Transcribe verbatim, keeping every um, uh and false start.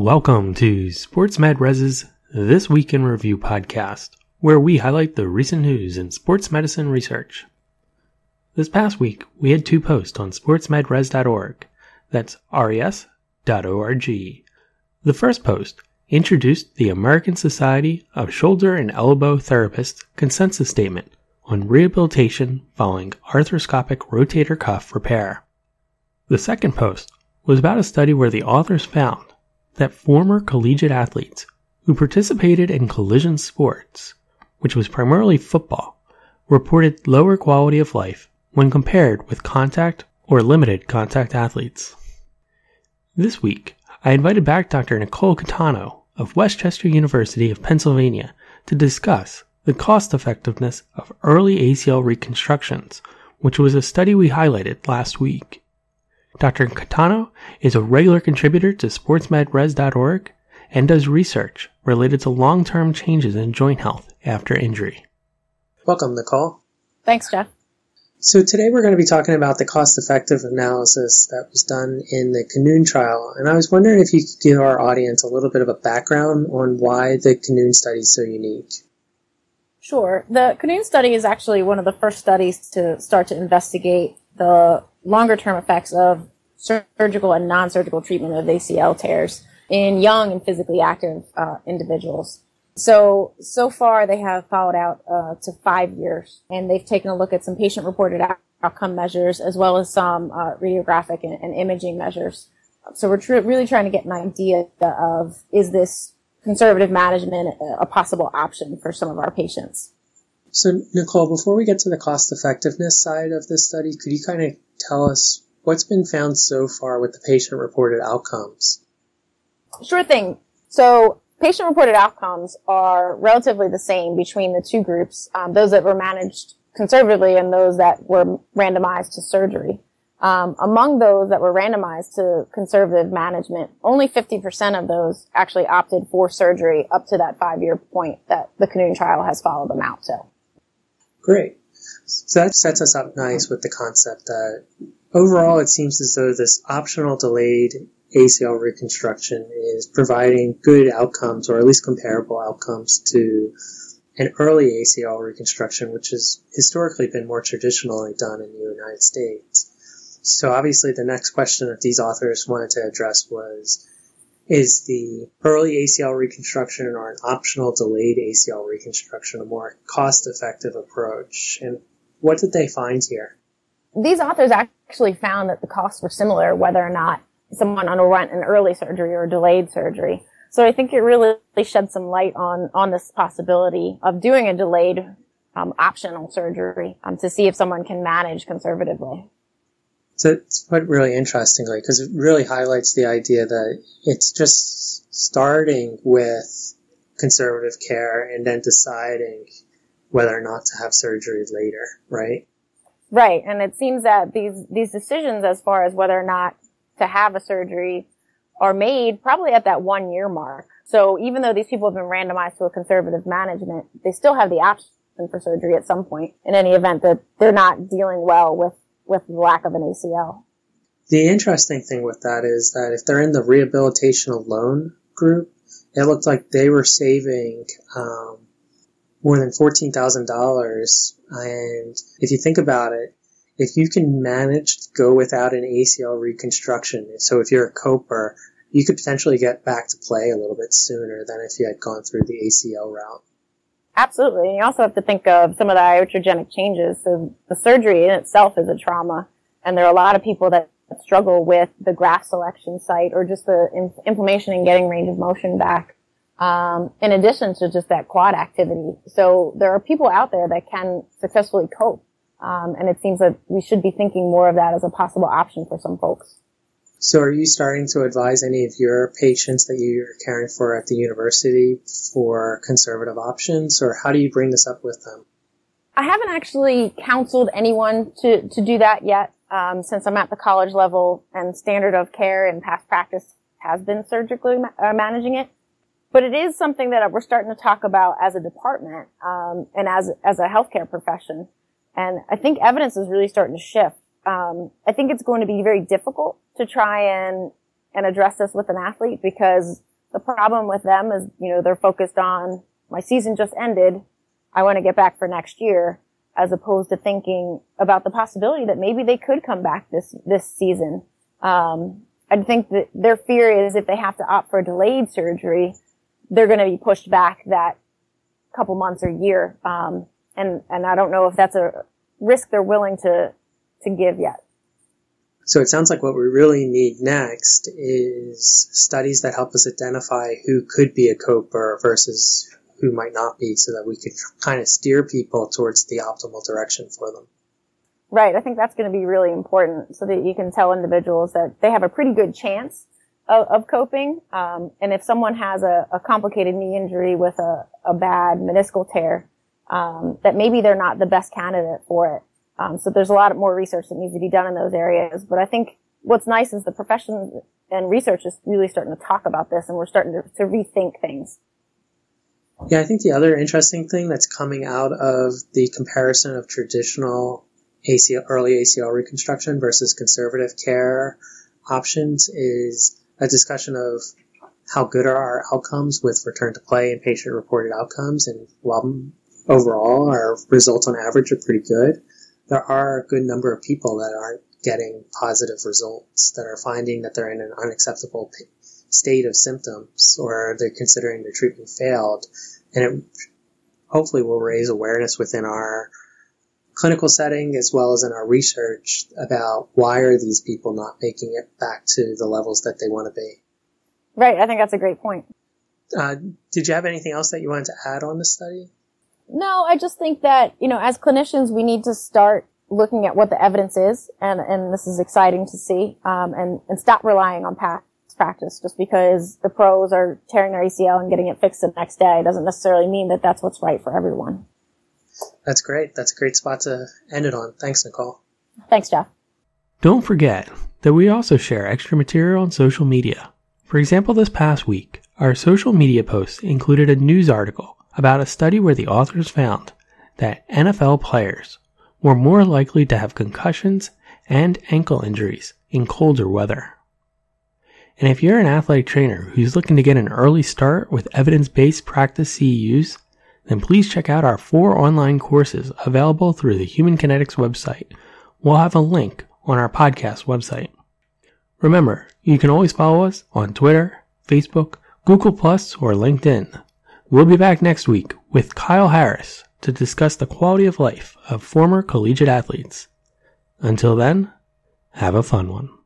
Welcome to Sports Med Res's This Week in Review podcast, where we highlight the recent news in sports medicine research. This past week, we had two posts on sports med res dot org. That's R E S dot org. The first post introduced the American Society of Shoulder and Elbow Therapists consensus statement on rehabilitation following arthroscopic rotator cuff repair. The second post was about a study where the authors found that former collegiate athletes who participated in collision sports, which was primarily football, reported lower quality of life when compared with contact or limited contact athletes. This week, I invited back Doctor Nicole Catano of West Chester University of Pennsylvania to discuss the cost-effectiveness of early A C L reconstructions, which was a study we highlighted last week. Doctor Catano is a regular contributor to sports med res dot org and does research related to long-term changes in joint health after injury. Welcome, Nicole. Thanks, Jeff. So today we're going to be talking about the cost-effective analysis that was done in the Canoon trial, and I was wondering if you could give our audience a little bit of a background on why the Canoon study is so unique. Sure. The Canoon study is actually one of the first studies to start to investigate the longer-term effects of surgical and non-surgical treatment of A C L tears in young and physically active uh, individuals. So, so far they have followed out uh, to five years, and they've taken a look at some patient-reported out- outcome measures as well as some uh, radiographic and, and imaging measures. So we're tr- really trying to get an idea of, is this conservative management a, a possible option for some of our patients? So, Nicole, before we get to the cost-effectiveness side of this study, could you kind of tell us what's been found so far with the patient-reported outcomes? Sure thing. So, patient-reported outcomes are relatively the same between the two groups, um, those that were managed conservatively and those that were randomized to surgery. Um, among those that were randomized to conservative management, only fifty percent of those actually opted for surgery up to that five-year point that the Canoon trial has followed them out to. Great. So that sets us up nice with the concept that overall it seems as though this optional delayed A C L reconstruction is providing good outcomes, or at least comparable outcomes, to an early A C L reconstruction, which has historically been more traditionally done in the United States. So obviously the next question that these authors wanted to address was, is the early A C L reconstruction or an optional delayed A C L reconstruction a more cost-effective approach? And what did they find here? These authors actually found that the costs were similar whether or not someone underwent an early surgery or delayed surgery. So I think it really shed some light on, on this possibility of doing a delayed um, optional surgery um, to see if someone can manage conservatively. So it's quite really interestingly, because it really highlights the idea that it's just starting with conservative care and then deciding whether or not to have surgery later, right? Right, and it seems that these these decisions as far as whether or not to have a surgery are made probably at that one year mark. So even though these people have been randomized to a conservative management, they still have the option for surgery at some point in any event that they're not dealing well with with the lack of an A C L. The interesting thing with that is that if they're in the rehabilitation alone group, it looked like they were saving um, more than fourteen thousand dollars. And if you think about it, if you can manage to go without an A C L reconstruction, so if you're a coper, you could potentially get back to play a little bit sooner than if you had gone through the A C L route. Absolutely. And you also have to think of some of the iatrogenic changes. So the surgery in itself is a trauma, and there are a lot of people that struggle with the graft selection site or just the in- inflammation and getting range of motion back, um, in addition to just that quad activity. So there are people out there that can successfully cope, um, and it seems that we should be thinking more of that as a possible option for some folks. So are you starting to advise any of your patients that you're caring for at the university for conservative options, or how do you bring this up with them? I haven't actually counseled anyone to, to do that yet, um, since I'm at the college level and standard of care and past practice has been surgically ma- uh, managing it. But it is something that we're starting to talk about as a department, um, and as, as a healthcare profession. And I think evidence is really starting to shift. Um, I think it's going to be very difficult to try and, and address this with an athlete because The problem with them is, you know, they're focused on, my season just ended, I want to get back for next year, as opposed to thinking about the possibility that maybe they could come back this, this season. Um, I think that their fear is if they have to opt for delayed surgery, they're going to be pushed back that couple months or year. Um, and, and I don't know if that's a risk they're willing to, to give yet. So it sounds like what we really need next is studies that help us identify who could be a coper versus who might not be, so that we could kind of steer people towards the optimal direction for them. Right. I think that's going to be really important, so that you can tell individuals that they have a pretty good chance of, of coping. Um, and if someone has a, a complicated knee injury with a, a bad meniscal tear, um, that maybe they're not the best candidate for it. Um, so there's a lot more research that needs to be done in those areas. But I think what's nice is the profession and research is really starting to talk about this, and we're starting to, to rethink things. Yeah, I think the other interesting thing that's coming out of the comparison of traditional A C L, early A C L reconstruction versus conservative care options is a discussion of how good are our outcomes with return to play and patient-reported outcomes. And while overall our results on average are pretty good, there are a good number of people that aren't getting positive results, that are finding that they're in an unacceptable state of symptoms, or they're considering their treatment failed. And it hopefully will raise awareness within our clinical setting as well as in our research about why are these people not making it back to the levels that they want to be. Right. I think that's a great point. Uh, did you have anything else that you wanted to add on the study? No, I just think that, you know, as clinicians, we need to start looking at what the evidence is, and, and this is exciting to see, um, and, and stop relying on past practice. Just because the pros are tearing their A C L and getting it fixed the next day doesn't necessarily mean that that's what's right for everyone. That's great. That's a great spot to end it on. Thanks, Nicole. Thanks, Jeff. Don't forget that we also share extra material on social media. For example, this past week, our social media posts included a news article about a study where the authors found that N F L players were more likely to have concussions and ankle injuries in colder weather. And if you're an athletic trainer who's looking to get an early start with evidence-based practice C E Us, then please check out our four online courses available through the Human Kinetics website. We'll have a link on our podcast website. Remember, you can always follow us on Twitter, Facebook, Google Plus, or LinkedIn. We'll be back next week with Kyle Harris to discuss the quality of life of former collegiate athletes. Until then, have a fun one.